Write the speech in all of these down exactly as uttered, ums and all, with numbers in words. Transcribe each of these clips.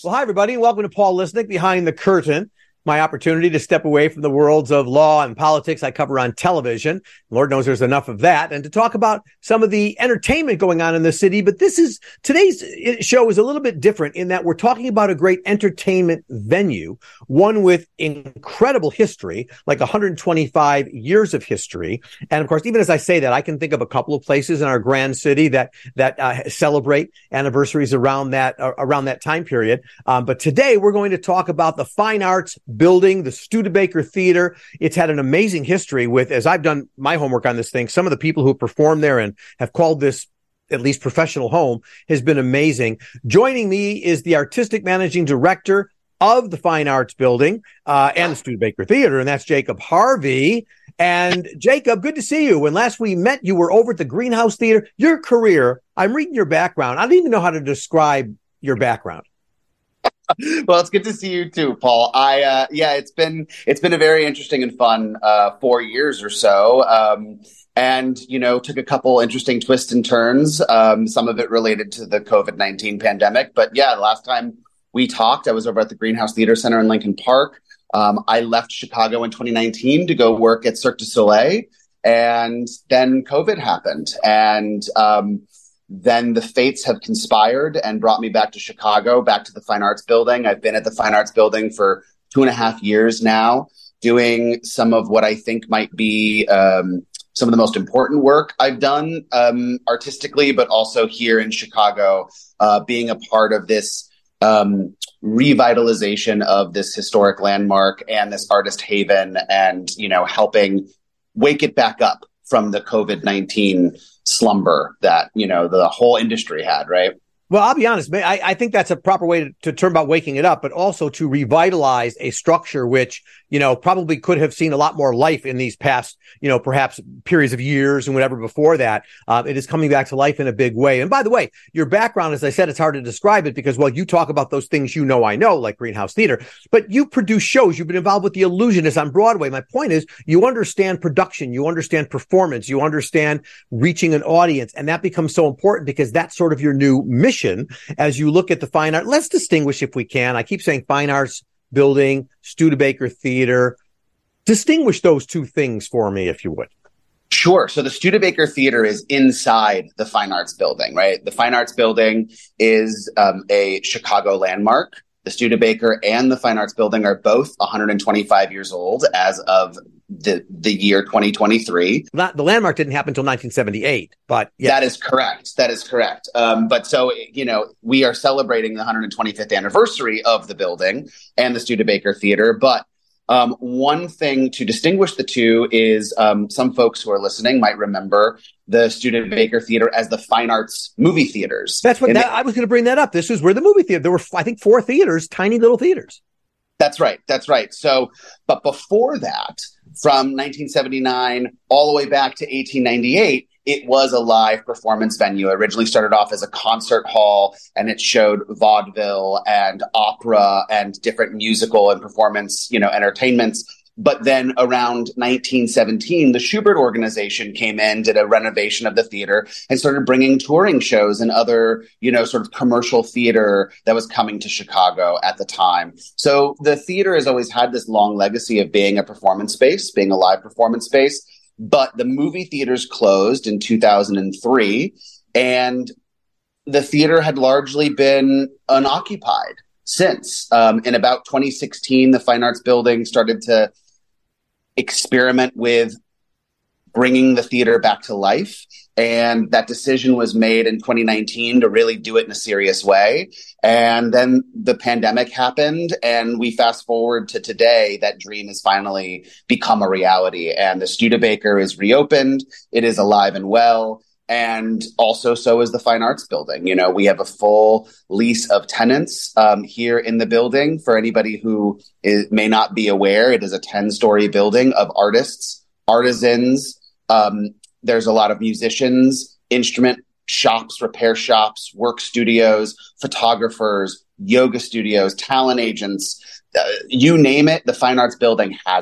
Well, hi, everybody, and welcome to Paul Lisnek, Behind the Curtain, my opportunity to step away from the worlds of law and politics I cover on television. Lord knows there's enough of that. And to talk about some of the entertainment going on in the city. But this is, today's show is a little bit different in that we're talking about a great entertainment venue, one with incredible history, like one hundred twenty-five years of history. And of course, even as I say that, I can think of a couple of places in our grand city that, that uh, celebrate anniversaries around that, uh, around that time period. Um, but today we're going to talk about the Fine Arts Building, the Studebaker Theater. It's had an amazing history with, as I've done my homework on this thing, some of the people who performed there and have called this at least professional home has been amazing. Joining me is the artistic managing director of the Fine Arts Building uh, and the Studebaker Theater, and that's Jacob Harvey. And Jacob, good to see you. When last we met, you were over at the Greenhouse Theater. Your career, I'm reading your background. I don't even know how to describe your background. Well, it's good to see you too, Paul. I uh, yeah, it's been it's been a very interesting and fun uh, four years or so, um, and you know, took a couple interesting twists and turns. Um, some of it related to the COVID nineteen pandemic, but yeah, the last time we talked, I was over at the Greenhouse Theater Center in Lincoln Park. Um, I left Chicago in twenty nineteen to go work at Cirque du Soleil, and then COVID happened, and um, then the fates have conspired and brought me back to Chicago, back to the Fine Arts Building. I've been at the Fine Arts Building for two and a half years now, doing some of what I think might be um, some of the most important work I've done um, artistically, but also here in Chicago, uh, being a part of this um, revitalization of this historic landmark and this artist haven, and, you know, helping wake it back up from the COVID nineteen slumber that, you know, the whole industry had, right? Well, I'll be honest, I, I think that's a proper way to, to term about waking it up, but also to revitalize a structure which, you know, probably could have seen a lot more life in these past, you know, perhaps periods of years and whatever before that. Uh, it is coming back to life in a big way. And by the way, your background, as I said, it's hard to describe it because, well, you talk about those things you know I know, like Greenhouse Theater, but you produce shows. You've been involved with The Illusionist on Broadway. My point is, you understand production, you understand performance, you understand reaching an audience, and that becomes so important because that's sort of your new mission as you look at the fine art. Let's distinguish, if we can. I keep saying Fine Arts Building, Studebaker Theater. Distinguish those two things for me, if you would. Sure. So the Studebaker Theater is inside the Fine Arts Building, right? The Fine Arts Building is um, a Chicago landmark. The Studebaker and the Fine Arts Building are both one hundred twenty-five years old as of the the year twenty twenty-three. Not, the landmark didn't happen until nineteen seventy-eight, but yes. That is correct. That is correct. Um, but so, you know, we are celebrating the one hundred twenty-fifth anniversary of the building and the Studebaker Theater. But um, one thing to distinguish the two is um, some folks who are listening might remember the Studebaker Theater as the Fine Arts movie theaters. That's what that, the, I was going to bring that up. This is where the movie theater, there were, I think, four theaters, tiny little theaters. That's right. That's right. So, but before that, from nineteen seventy-nine all the way back to eighteen ninety-eight, it was a live performance venue. It originally started off as a concert hall, and it showed vaudeville and opera and different musical and performance, you know, entertainments. But then around nineteen seventeen, the Shubert Organization came in, did a renovation of the theater, and started bringing touring shows and other, you know, sort of commercial theater that was coming to Chicago at the time. So the theater has always had this long legacy of being a performance space, being a live performance space. But the movie theaters closed in two thousand three, and the theater had largely been unoccupied since. Um, in about twenty sixteen, the Fine Arts Building started to experiment with bringing the theater back to life. And that decision was made in twenty nineteen to really do it in a serious way. And then the pandemic happened, and we fast forward to today, that dream has finally become a reality. And the Studebaker is reopened. It is alive and well. And also, so is the Fine Arts Building. You know, we have a full lease of tenants um, here in the building. For anybody who is, may not be aware, it is a ten-story building of artists, artisans. Um, there's a lot of musicians, instrument shops, repair shops, work studios, photographers, yoga studios, talent agents. Uh, you name it, the Fine Arts Building has it.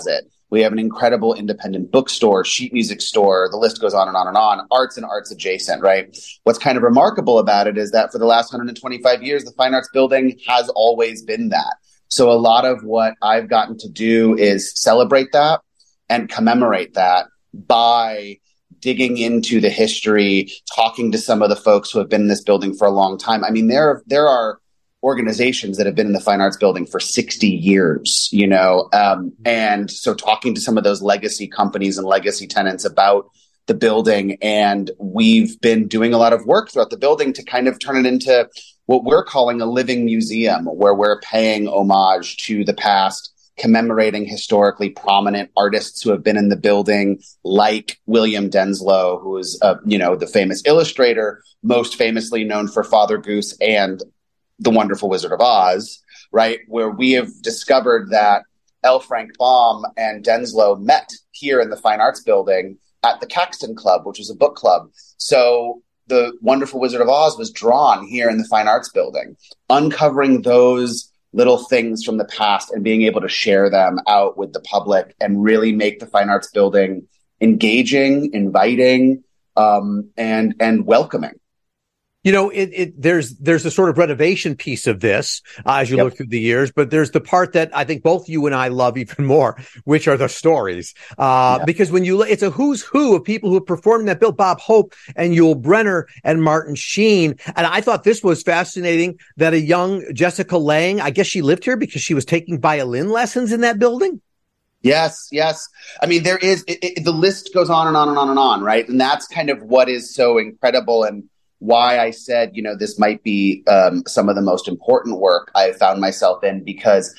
We have an incredible independent bookstore, sheet music store. The list goes on and on and on. Arts and arts adjacent, right? What's kind of remarkable about it is that for the last one hundred twenty-five years, the Fine Arts Building has always been that. So a lot of what I've gotten to do is celebrate that and commemorate that by digging into the history, talking to some of the folks who have been in this building for a long time. I mean, there, there are organizations that have been in the Fine Arts Building for sixty years, you know, um, and so talking to some of those legacy companies and legacy tenants about the building. And we've been doing a lot of work throughout the building to kind of turn it into what we're calling a living museum, where we're paying homage to the past, commemorating historically prominent artists who have been in the building, like William Denslow, who is, uh, you know, the famous illustrator, most famously known for Father Goose and The Wonderful Wizard of Oz, right? Where we have discovered that L. Frank Baum and Denslow met here in the Fine Arts Building at the Caxton Club, which was a book club. So The Wonderful Wizard of Oz was drawn here in the Fine Arts Building, uncovering those little things from the past and being able to share them out with the public and really make the Fine Arts Building engaging, inviting, um, and and welcoming. You know, it, it, there's, there's a sort of renovation piece of this uh, as you Yep. look through the years, but there's the part that I think both you and I love even more, which are the stories. Uh, Yeah. because when you, it's a who's who of people who have performed in that bill, Bob Hope and Yul Brenner and Martin Sheen. And I thought this was fascinating that a young Jessica Lange, I guess she lived here because she was taking violin lessons in that building. Yes, yes. I mean, there is, it, it, the list goes on and on and on and on, right? And that's kind of what is so incredible and why I said, you know, this might be um, some of the most important work I found myself in, because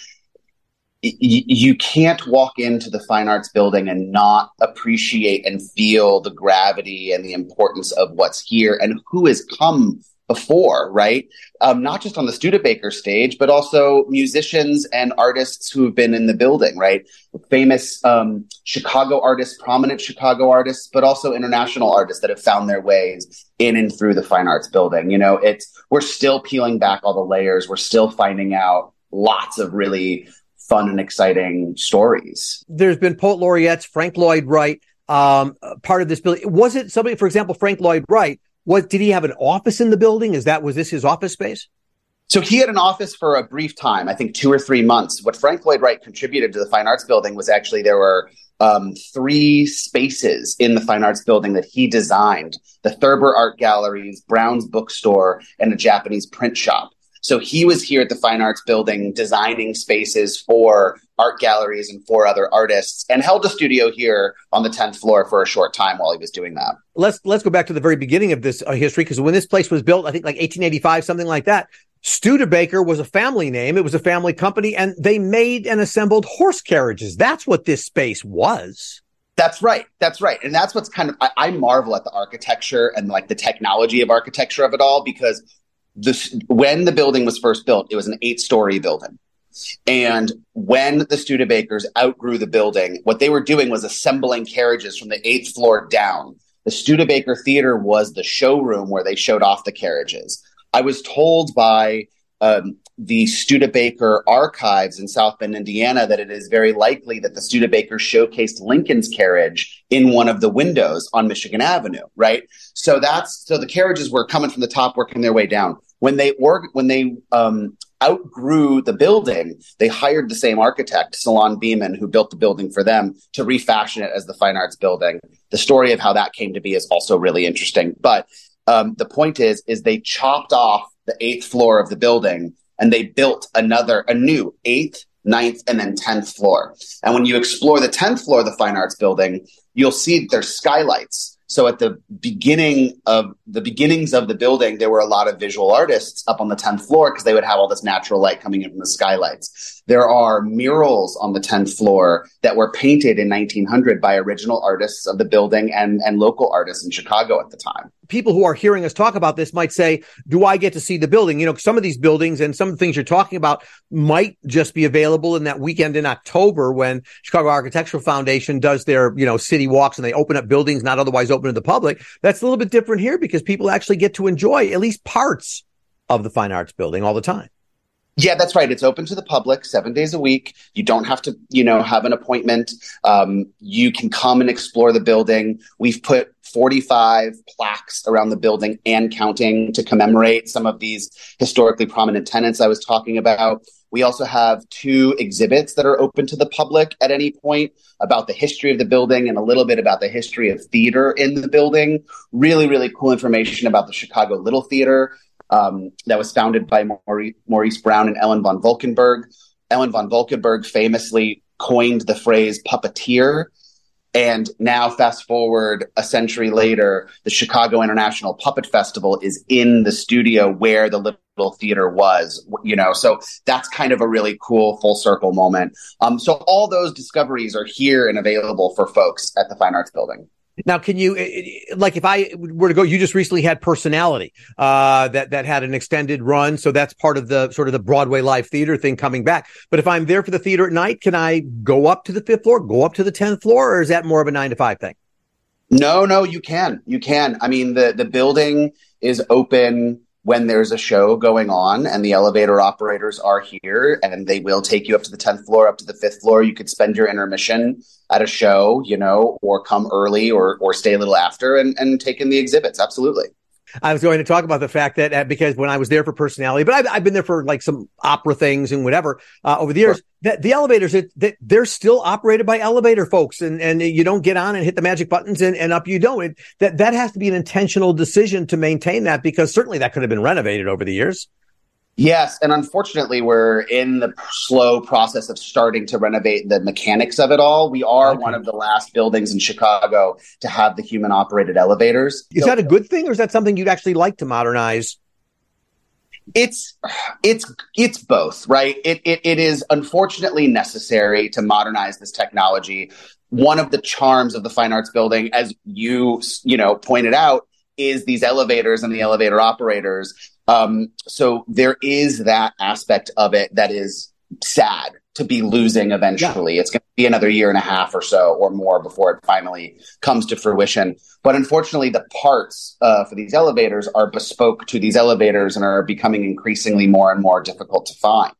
y- you can't walk into the Fine Arts Building and not appreciate and feel the gravity and the importance of what's here and who has come before, right? Um, not just on the Studebaker stage, but also musicians and artists who have been in the building, right? Famous um, Chicago artists, prominent Chicago artists, but also international artists that have found their ways in and through the Fine Arts Building. You know, it's, we're still peeling back all the layers. We're still finding out lots of really fun and exciting stories. There's been poet laureates, Frank Lloyd Wright, um, part of this building. Was it somebody, for example, Frank Lloyd Wright, what, did he have an office in the building? Is that, was this his office space? So he had an office for a brief time, I think two or three months. What Frank Lloyd Wright contributed to the Fine Arts Building was actually there were um, three spaces in the Fine Arts Building that he designed: the Thurber Art Galleries, Brown's Bookstore, and a Japanese print shop. So he was here at the Fine Arts Building designing spaces for art galleries and for other artists, and held a studio here on the tenth floor for a short time while he was doing that. Let's let's go back to the very beginning of this uh, history, because when this place was built, I think like eighteen eighty-five, something like that, Studebaker was a family name. It was a family company, and they made and assembled horse carriages. That's what this space was. That's right. That's right. And that's what's kind of, I, I marvel at the architecture and like the technology of architecture of it all, because this, when the building was first built, it was an eight-story building. And when the Studebakers outgrew the building, what they were doing was assembling carriages from the eighth floor down. The Studebaker Theater was the showroom where they showed off the carriages. I was told by um, the Studebaker archives in South Bend, Indiana, that it is very likely that the Studebakers showcased Lincoln's carriage in one of the windows on Michigan Avenue, right? So that's, so the carriages were coming from the top, working their way down. When they org- when they um, outgrew the building, they hired the same architect, Salon Beeman, who built the building for them, to refashion it as the Fine Arts Building. The story of how that came to be is also really interesting. But um, the point is, is they chopped off the eighth floor of the building and they built another, a new eighth, ninth, and then tenth floor. And when you explore the tenth floor of the Fine Arts Building, you'll see there's skylights. So at the beginning of the beginnings of the building, there were a lot of visual artists up on the tenth floor because they would have all this natural light coming in from the skylights. There are murals on the tenth floor that were painted in nineteen hundred by original artists of the building and, and local artists in Chicago at the time. People who are hearing us talk about this might say, do I get to see the building? You know, some of these buildings and some of the things you're talking about might just be available in that weekend in October when Chicago Architectural Foundation does their, you know, city walks and they open up buildings not otherwise open to the public. That's a little bit different here because people actually get to enjoy at least parts of the Fine Arts Building all the time. Yeah, that's right. It's open to the public seven days a week. You don't have to, you know, have an appointment. Um, you can come and explore the building. We've put forty-five plaques around the building and counting to commemorate some of these historically prominent tenants I was talking about. We also have two exhibits that are open to the public at any point about the history of the building and a little bit about the history of theater in the building. Really, really cool information about the Chicago Little Theater. Um, that was founded by Maurice Brown and Ellen von Valkenburg. Ellen von Valkenburg famously coined the phrase puppeteer. And now, fast forward a century later, the Chicago International Puppet Festival is in the studio where the Little Theater was, you know, so that's kind of a really cool full circle moment. Um, so all those discoveries are here and available for folks at the Fine Arts Building. Now, can you, like, if I were to go, you just recently had Personality, uh, that, that had an extended run. So that's part of the sort of the Broadway live theater thing coming back. But if I'm there for the theater at night, can I go up to the fifth floor, go up to the tenth floor, or is that more of a nine to five thing? No, no, you can. You can. I mean, the, the building is open when there's a show going on and the elevator operators are here and they will take you up to the tenth floor, up to the fifth floor. You could spend your intermission at a show, you know, or come early or or stay a little after and, and take in the exhibits. Absolutely. I was going to talk about the fact that uh, because when I was there for Personality, but I've, I've been there for like some opera things and whatever uh, over the years, sure. that the elevators, it, that they're still operated by elevator folks, and, and you don't get on and hit the magic buttons and, and up you don't. It, that that has to be an intentional decision to maintain that, because certainly that could have been renovated over the years. Yes, and unfortunately, we're in the slow process of starting to renovate the mechanics of it all. We are okay. one of the last buildings in Chicago to have the human-operated elevators. Is so, that a good thing, or is that something you'd actually like to modernize? It's it's it's both, right? It it it is unfortunately necessary to modernize this technology. One of the charms of the Fine Arts Building, as you you know pointed out, is these elevators and the elevator operators. Um, so there is that aspect of it that is sad to be losing eventually. Yeah. It's going to be another year and a half or so or more before it finally comes to fruition. But unfortunately, the parts uh, for these elevators are bespoke to these elevators and are becoming increasingly more and more difficult to find.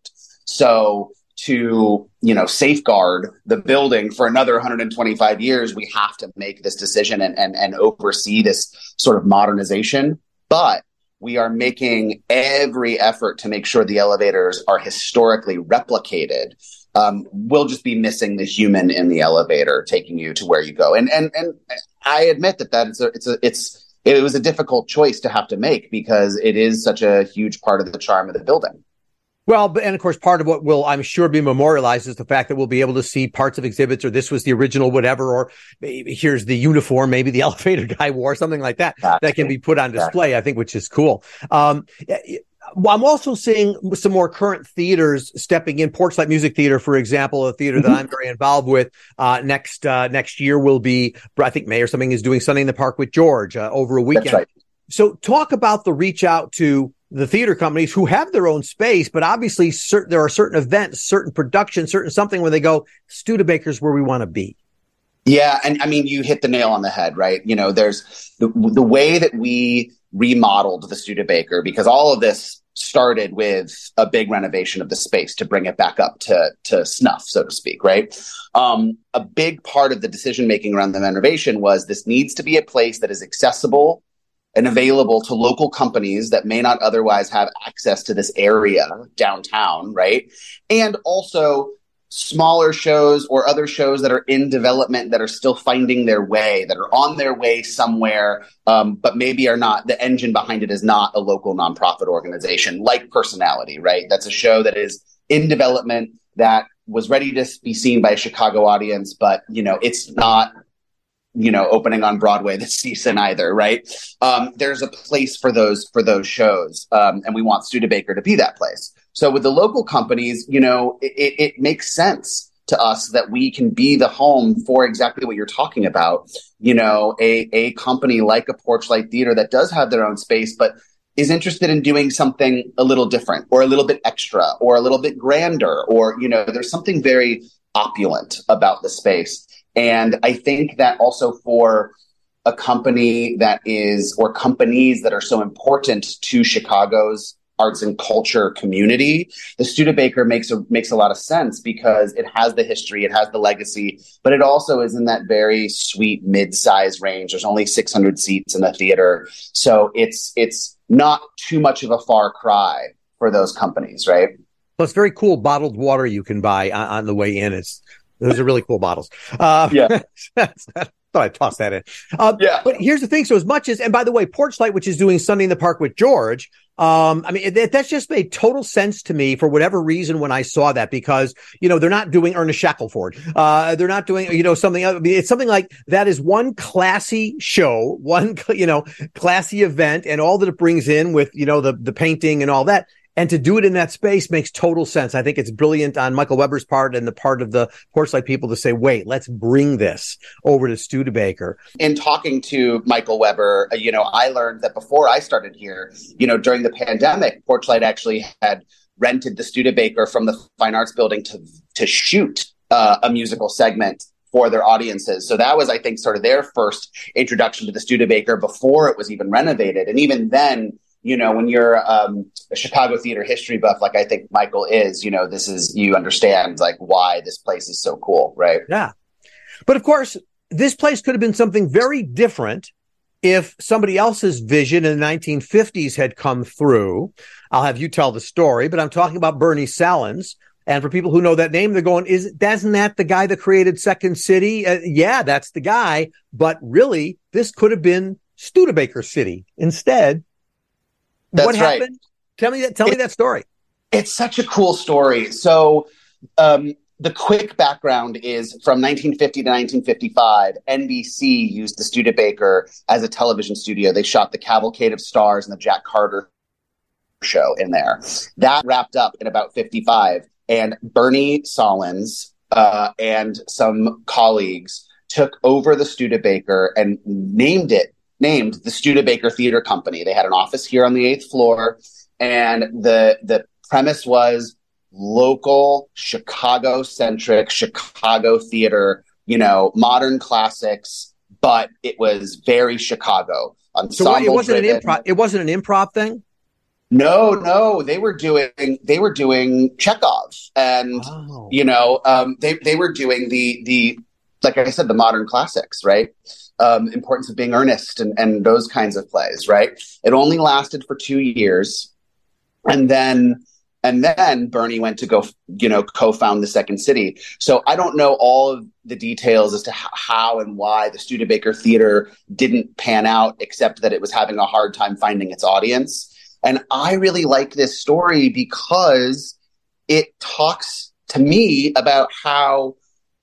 So to, you know, safeguard the building for another one hundred twenty-five years, we have to make this decision and, and, and oversee this sort of modernization. But we are making every effort to make sure the elevators are historically replicated. Um, we'll just be missing the human in the elevator taking you to where you go. And and and I admit that that it's a, it's a, it's it was a difficult choice to have to make, because it is such a huge part of the charm of the building. Well, and of course, part of what will, I'm sure, be memorialized is the fact that we'll be able to see parts of exhibits, or this was the original whatever, or here's the uniform maybe the elevator guy wore, something like that, exactly. that can be put on display, exactly. I think, which is cool. Um, I'm also seeing some more current theaters stepping in. Porchlight Music Theater, for example, a theater mm-hmm. that I'm very involved with. Uh, next uh, next year will be, I think May or something is doing Sunday in the Park with George uh, over a weekend. That's right. So talk about the reach out to the theater companies who have their own space, but obviously certain, there are certain events, certain productions, certain something where they go, Studebaker's where we want to be. Yeah. And I mean, you hit the nail on the head, right? You know, there's the, the way that we remodeled the Studebaker, because all of this started with a big renovation of the space to bring it back up to, to snuff, so to speak, right? Um, a big part of the decision-making around the renovation was this needs to be a place that is accessible and available to local companies that may not otherwise have access to this area downtown, right? And also smaller shows or other shows that are in development that are still finding their way, that are on their way somewhere, um, but maybe are not, the engine behind it is not a local nonprofit organization like Personality, right? That's a show that is in development that was ready to be seen by a Chicago audience, but, you know, it's not, you know, opening on Broadway this season either, right? Um, there's a place for those for those shows, um, and we want Studebaker to be that place. So with the local companies, you know, it, it makes sense to us that we can be the home for exactly what you're talking about. You know, a a company like a Porchlight Theater that does have their own space, but is interested in doing something a little different or a little bit extra or a little bit grander, or, you know, there's something very opulent about the space. And I think that also for a company that is, or companies that are so important to Chicago's arts and culture community, the Studebaker makes a makes a lot of sense because it has the history, it has the legacy, but it also is in that very sweet mid-size range. There's only six hundred seats in the theater, so it's it's not too much of a far cry for those companies, right? Plus, very cool bottled water you can buy on, on the way in. It's those are really cool bottles. Uh, yeah. Thought I'd toss that in. Uh, yeah. But here's the thing. So as much as, and by the way, Porchlight, which is doing Sunday in the Park with George, um, I mean, it, that's just made total sense to me for whatever reason when I saw that, because, you know, they're not doing Ernest Shackelford. Uh, they're not doing, you know, something, I mean, it's something like that is one classy show, one, you know, classy event, and all that it brings in with, you know, the, the painting and all that. And to do it in that space makes total sense. I think it's brilliant on Michael Weber's part and the part of the Porchlight people to say, wait, let's bring this over to Studebaker. In talking to Michael Weber, you know, I learned that before I started here, you know, during the pandemic, Porchlight actually had rented the Studebaker from the Fine Arts Building to, to shoot uh, a musical segment for their audiences. So that was, I think, sort of their first introduction to the Studebaker before it was even renovated. And even then, you know, when you're um, a Chicago theater history buff, like I think Michael is, you know, this is, you understand like why this place is so cool, right? Yeah. But of course, this place could have been something very different if somebody else's vision in the nineteen fifties had come through. I'll have you tell the story, but I'm talking about Bernie Salins. And for people who know that name, they're going, "Is isn't that the guy that created Second City?" Uh, yeah, that's the guy. But really, this could have been Studebaker City instead. That's what happened? Right. Tell me that. Tell it, me that story. It's such a cool story. So, um, the quick background is from nineteen fifty to nineteen fifty-five. N B C used the Studebaker as a television studio. They shot the Cavalcade of Stars and the Jack Carter show in there. That wrapped up in about fifty-five, and Bernie Salins uh, and some colleagues took over the Studebaker and named it. named the Studebaker Theater Company. They had an office here on the eighth floor, and the the premise was local, Chicago-centric, Chicago theater, you know, modern classics, but it was very Chicago. So what, it wasn't an improv. It wasn't an improv thing. No, no, they were doing they were doing Chekhov, and oh. you know, um, they they were doing the the like I said, the modern classics, right? Um, importance of being earnest and, and those kinds of plays, right? It only lasted for two years. And then, and then Bernie went to go, you know, co-found the Second City. So I don't know all of the details as to how and why the Studebaker Theater didn't pan out, except that it was having a hard time finding its audience. And I really like this story because it talks to me about how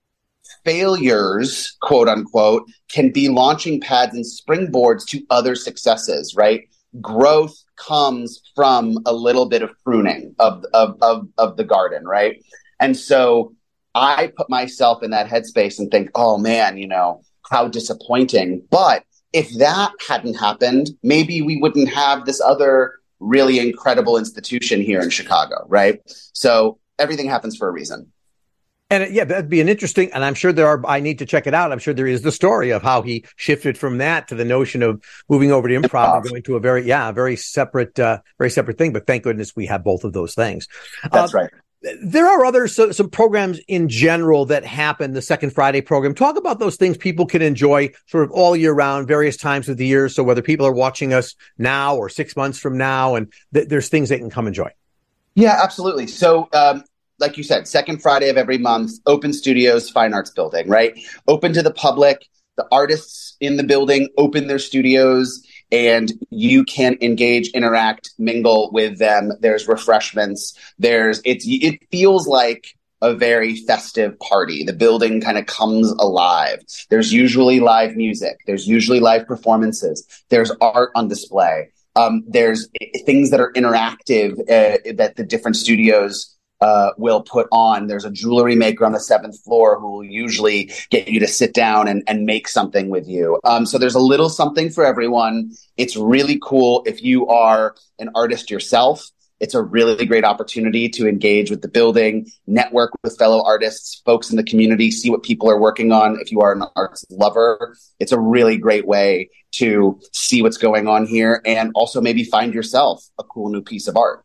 failures, quote unquote, can be launching pads and springboards to other successes, right? Growth comes from a little bit of pruning of, of, of, of the garden, right? And so I put myself in that headspace and think, oh man, you know, how disappointing. But if that hadn't happened, maybe we wouldn't have this other really incredible institution here in Chicago, right? So everything happens for a reason. And yeah, that'd be an interesting, and I'm sure there are, I need to check it out. I'm sure there is the story of how he shifted from that to the notion of moving over to improv and going to a very, yeah, very separate, uh, very separate thing. But thank goodness we have both of those things. That's uh, right. There are other, so, some programs in general that happen, the Second Friday program. Talk about those things people can enjoy sort of all year round, various times of the year. So whether people are watching us now or six months from now, and th- there's things they can come enjoy. Yeah, absolutely. So, um, like you said, second Friday of every month, Open Studios, Fine Arts Building, right? Open to the public. The artists in the building open their studios, and you can engage, interact, mingle with them. There's refreshments. There's it's it feels like a very festive party. The building kind of comes alive. There's usually live music. There's usually live performances. There's art on display. Um, there's things that are interactive uh, that the different studios Uh, will put on. There's a jewelry maker on the seventh floor who will usually get you to sit down and, and make something with you. Um, so there's a little something for everyone. It's really cool. If you are an artist yourself, it's a really great opportunity to engage with the building, network with fellow artists, folks in the community, see what people are working on. If you are an arts lover, it's a really great way to see what's going on here and also maybe find yourself a cool new piece of art.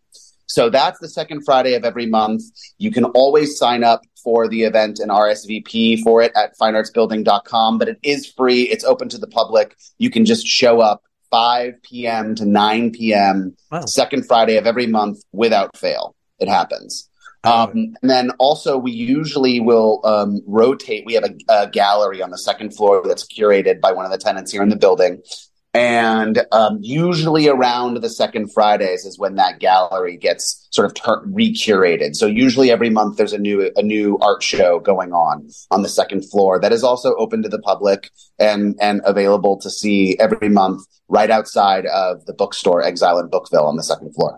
So that's the second Friday of every month. You can always sign up for the event and R S V P for it at fine arts building dot com, but it is free. It's open to the public. You can just show up five p.m. to nine p.m. Wow. Second Friday of every month without fail. It happens. Um, and then also we usually will um, rotate. We have a, a gallery on the second floor that's curated by one of the tenants here in the building. And um, usually around the second Fridays is when that gallery gets sort of tur- re-curated. So usually every month there's a new a new art show going on on the second floor that is also open to the public and, and available to see every month right outside of the bookstore Exile in Bookville on the second floor.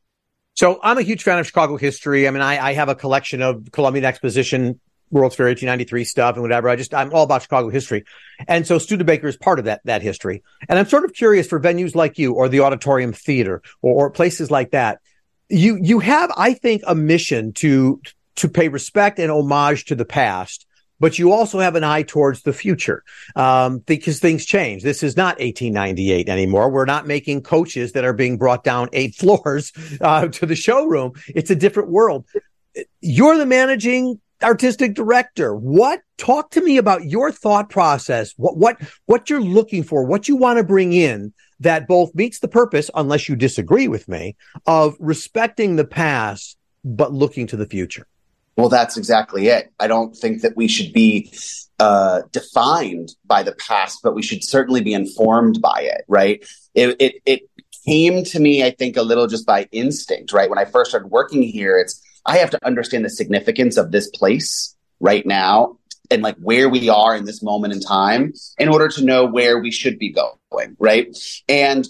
So I'm a huge fan of Chicago history. I mean, I, I have a collection of Columbian Exposition, World's Fair eighteen ninety-three stuff and whatever. I just, I'm all about Chicago history. And so Studebaker is part of that, that history. And I'm sort of curious for venues like you or the Auditorium Theater or, or places like that. You, you have, I think, a mission to, to pay respect and homage to the past, but you also have an eye towards the future, um, because things change. This is not eighteen ninety-eight anymore. We're not making coaches that are being brought down eight floors, uh, to the showroom. It's a different world. You're the managing artistic director. What, talk to me about your thought process, what, what, what you're looking for, what you want to bring in that both meets the purpose, unless you disagree with me, of respecting the past, but looking to the future. Well, that's exactly it. I don't think that we should be uh, defined by the past, but we should certainly be informed by it, right? It, it, it came to me, I think, a little just by instinct, right? When I first started working here, it's, I have to understand the significance of this place right now and like where we are in this moment in time in order to know where we should be going, right? And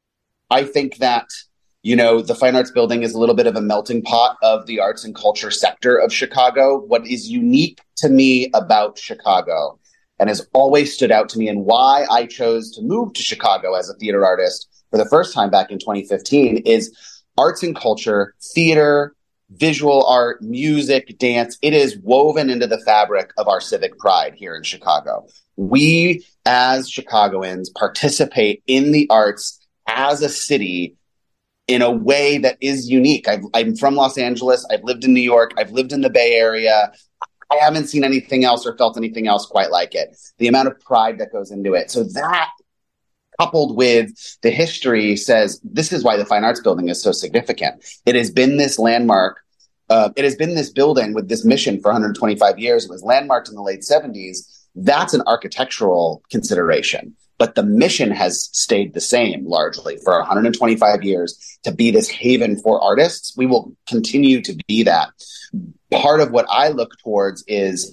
I think that, you know, the Fine Arts Building is a little bit of a melting pot of the arts and culture sector of Chicago. What is unique to me about Chicago and has always stood out to me and why I chose to move to Chicago as a theater artist for the first time back in twenty fifteen is arts and culture, theater, visual art, music, dance. It is woven into the fabric of our civic pride here in Chicago. We, as Chicagoans, participate in the arts as a city in a way that is unique. I've, I'm from Los Angeles. I've lived in New York. I've lived in the Bay Area. I haven't seen anything else or felt anything else quite like it. The amount of pride that goes into it. So that, coupled with the history, says this is why the Fine Arts Building is so significant. It has been this landmark. Uh, it has been this building with this mission for one hundred twenty-five years. It was landmarked in the late seventies. That's an architectural consideration. But the mission has stayed the same largely for one hundred twenty-five years to be this haven for artists. We will continue to be that. Part of what I look towards is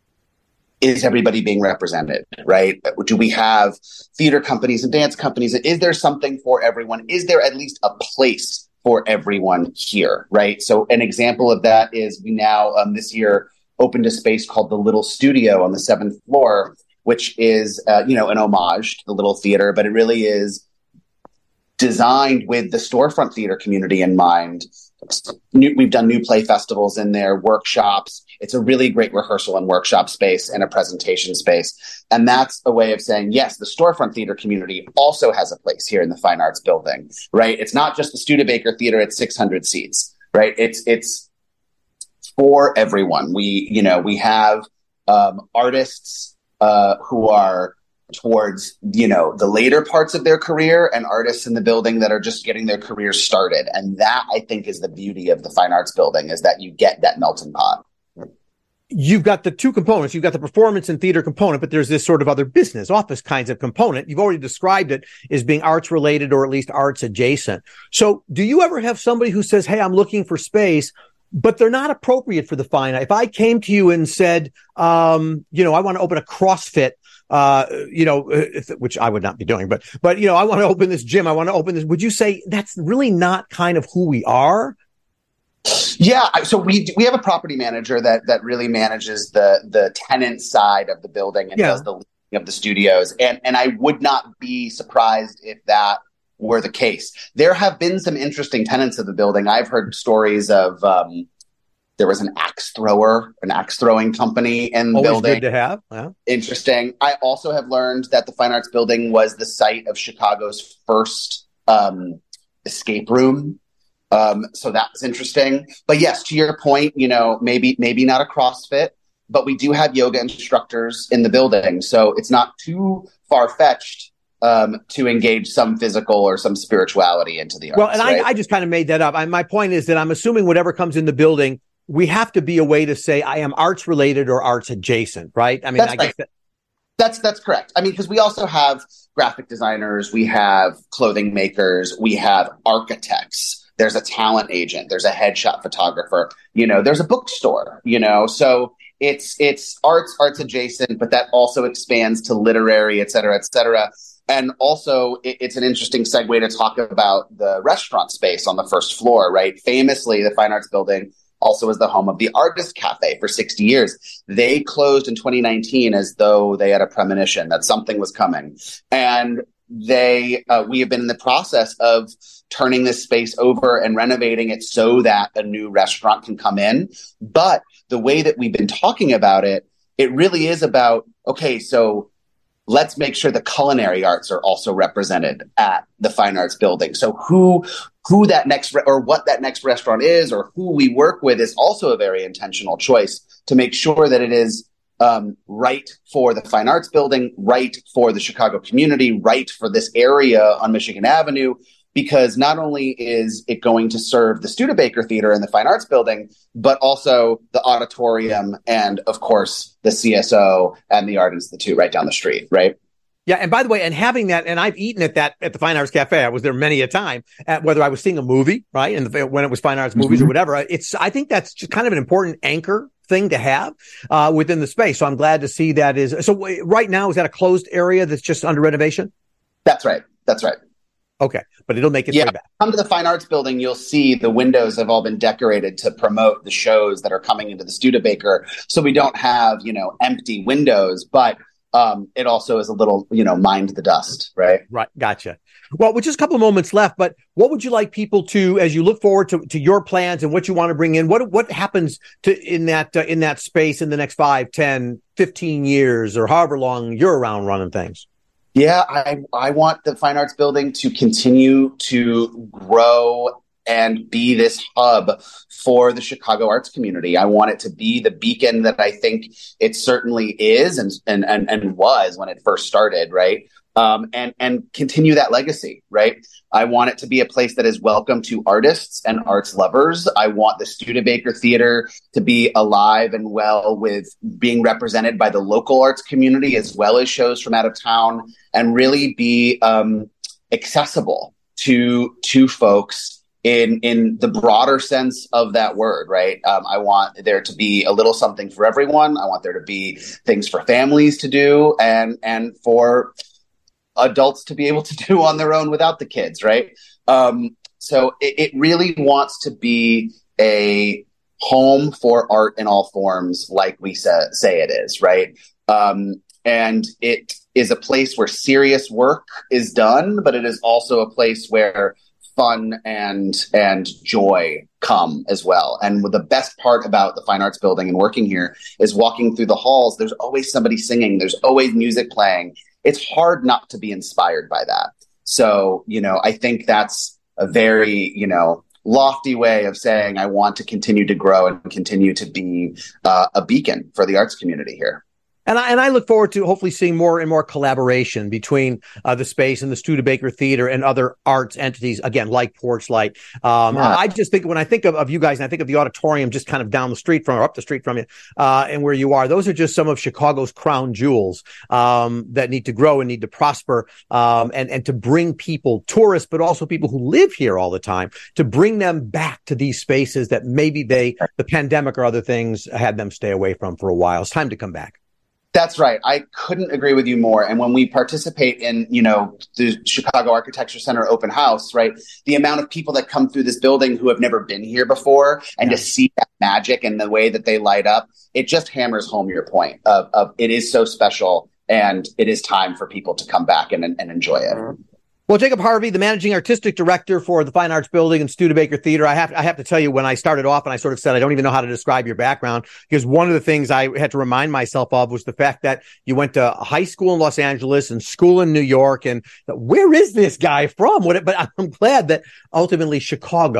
Is everybody being represented, right? Do we have theater companies and dance companies? Is there something for everyone? Is there at least a place for everyone here, right? So an example of that is we now, um, this year, opened a space called the Little Studio on the seventh floor, which is, uh, you know, an homage to the Little Theater, but it really is designed with the storefront theater community in mind. New, we've done new play festivals in there, workshops. It's a really great rehearsal and workshop space and a presentation space. And that's a way of saying, yes, the storefront theater community also has a place here in the Fine Arts Building, right? It's not just the Studebaker Theater at six hundred seats, right? It's, it's for everyone. We, you know, we have um, artists uh, who are towards, you know, the later parts of their career and artists in the building that are just getting their careers started. And that, I think, is the beauty of the Fine Arts Building, is that you get that melting pot. You've got the two components. You've got the performance and theater component, but there's this sort of other business office kinds of component. You've already described it as being arts related or at least arts adjacent. So do you ever have somebody who says, hey, I'm looking for space, but they're not appropriate for the Fine Art? If I came to you and said, um, you know, I want to open a CrossFit, uh, you know, if, which I would not be doing, but, but, you know, I want to open this gym. I want to open this. Would you say that's really not kind of who we are? Yeah. So we, we have a property manager that, that really manages the, the tenant side of the building and yeah. does the leasing of the studios. And, and I would not be surprised if that were the case. There have been some interesting tenants of the building. I've heard stories of, um, there was an axe thrower, an axe throwing company in the Always building. Good to have. Yeah. Interesting. I also have learned that the Fine Arts Building was the site of Chicago's first um, escape room. Um, so that was interesting. But yes, to your point, you know, maybe maybe not a CrossFit, but we do have yoga instructors in the building. So it's not too far-fetched um, to engage some physical or some spirituality into the arts. Well, and right? I, I just kind of made that up. I, my point is that I'm assuming whatever comes in the building, we have to be a way to say I am arts related or arts adjacent, right? I mean, That's I right. guess that- That's that's correct. I mean, because we also have graphic designers, we have clothing makers, we have architects. There's a talent agent, there's a headshot photographer. You know, there's a bookstore. You know, so it's it's arts arts adjacent, but that also expands to literary, et cetera, et cetera. And also, it, it's an interesting segue to talk about the restaurant space on the first floor. Right, famously, the Fine Arts Building also is the home of the Artist Cafe for sixty years. They closed in twenty nineteen as though they had a premonition that something was coming. And they, uh, we have been in the process of turning this space over and renovating it so that a new restaurant can come in. But the way that we've been talking about it, it really is about, okay, so let's make sure the culinary arts are also represented at the Fine Arts Building. So who who that next re- or what that next restaurant is or who we work with is also a very intentional choice to make sure that it is um, right for the Fine Arts Building, right for the Chicago community, right for this area on Michigan Avenue, because not only is it going to serve the Studebaker Theater and the Fine Arts Building, but also the auditorium and, of course, the C S O and the Art Institute right down the street, right? Yeah, and by the way, and having that, and I've eaten at that at the Fine Arts Cafe. I was there many a time. At whether I was seeing a movie, right, and the, when it was Fine Arts movies mm-hmm. or whatever. It's I think that's just kind of an important anchor thing to have uh, within the space. So I'm glad to see that is. So right now, is that a closed area that's just under renovation? That's right. That's right. Okay, but it'll make its yeah, way back. Come to the Fine Arts Building, you'll see the windows have all been decorated to promote the shows that are coming into the Studebaker. So we don't have, you know, empty windows, but um, it also is a little, you know, mind the dust, right? Right, gotcha. Well, with just a couple of moments left, but what would you like people to, as you look forward to, to your plans and what you want to bring in, what what happens to in that uh, in that space in the next five, ten, fifteen years or however long you're around running things? Yeah, I, I want the Fine Arts Building to continue to grow and be this hub for the Chicago arts community. I want it to be the beacon that I think it certainly is and and and, and was when it first started, right? Um, and and continue that legacy, right? I want it to be a place that is welcome to artists and arts lovers. I want the Studebaker Theater to be alive and well with being represented by the local arts community as well as shows from out of town, and really be um, accessible to to folks in in the broader sense of that word, right? Um, I want there to be a little something for everyone. I want there to be things for families to do and and for adults to be able to do on their own without the kids, right? Um, so it, it really wants to be a home for art in all forms, like we sa- say it is, right? Um, and it is a place where serious work is done, but it is also a place where fun and and joy come as well. And the best part about the Fine Arts Building and working here is walking through the halls. There's always somebody singing. There's always music playing. It's hard not to be inspired by that. So, you know, I think that's a very, you know, lofty way of saying I want to continue to grow and continue to be uh, a beacon for the arts community here. And I, and I look forward to hopefully seeing more and more collaboration between uh, the space and the Studebaker Theater and other arts entities, again, like Porchlight. Um, yeah. I just think when I think of, of you guys and I think of the auditorium just kind of down the street from or up the street from you uh, and where you are, those are just some of Chicago's crown jewels um, that need to grow and need to prosper um, and, and to bring people, tourists, but also people who live here all the time, to bring them back to these spaces that maybe they, the pandemic or other things had them stay away from for a while. It's time to come back. That's right. I couldn't agree with you more. And when we participate in, you know, the Chicago Architecture Center open house, right, the amount of people that come through this building who have never been here before and yeah. to see that magic and the way that they light up, it just hammers home your point of, of it is so special and it is time for people to come back and, and enjoy it. Mm-hmm. Well, Jacob Harvey, the managing artistic director for the Fine Arts Building and Studebaker Theater, I have I have to tell you, when I started off and I sort of said I don't even know how to describe your background, because one of the things I had to remind myself of was the fact that you went to high school in Los Angeles and school in New York, and where is this guy from? What? But I'm glad that ultimately Chicago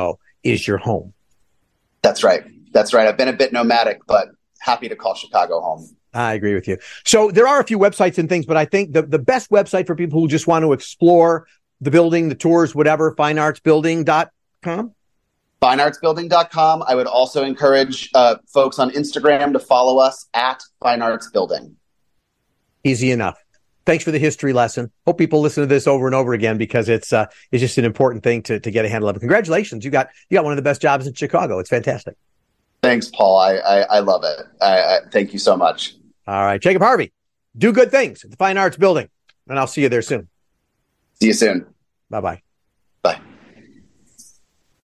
is your home. That's right. That's right. I've been a bit nomadic, but happy to call Chicago home. I agree with you. So there are a few websites and things, but I think the, the best website for people who just want to explore the building, the tours, whatever, fine arts building dot com. fine arts building dot com. I would also encourage uh, folks on Instagram to follow us at Fine Arts Building. Easy enough. Thanks for the history lesson. Hope people listen to this over and over again because it's uh, it's just an important thing to to get a handle of. Congratulations, you got you got one of the best jobs in Chicago. It's fantastic. Thanks, Paul. I I, I love it. I, I thank you so much. All right, Jacob Harvey, do good things at the Fine Arts Building, and I'll see you there soon. See you soon. Bye bye.